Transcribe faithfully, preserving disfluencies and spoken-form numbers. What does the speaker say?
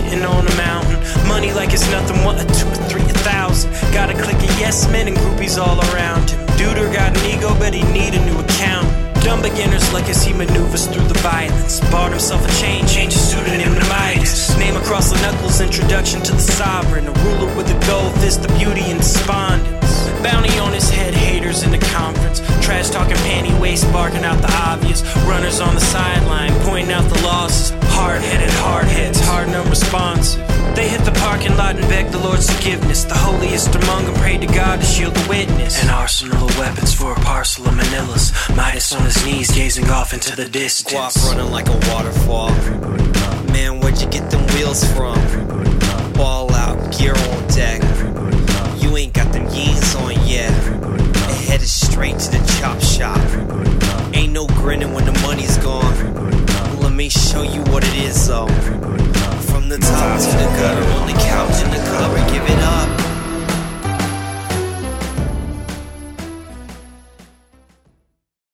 sitting on a mountain. Money like it's nothing, what, a two, a three, a thousand. Got a clique of yes men and groupies all around him. Duder got an ego, but he need a new account. Dumb beginner's luck as he maneuvers through the violence. Bought himself a chain, changed his pseudonym to Midas. Name across the knuckles, introduction to the sovereign. A ruler with a gold fist, the beauty and despondence. Bounty on his head, haters in the conference. Trash talking panty waist, barking out the obvious. Runners on the sideline, pointing out the losses. Hard-headed hardheads, hard and unresponsive. They hit the parking lot and begged the Lord's forgiveness. The holiest among them prayed to God to shield the witness. An arsenal of weapons for a parcel of manillas. Midas on his knees, gazing off into the distance. Guap running like a waterfall. Man, where'd you get them wheels from?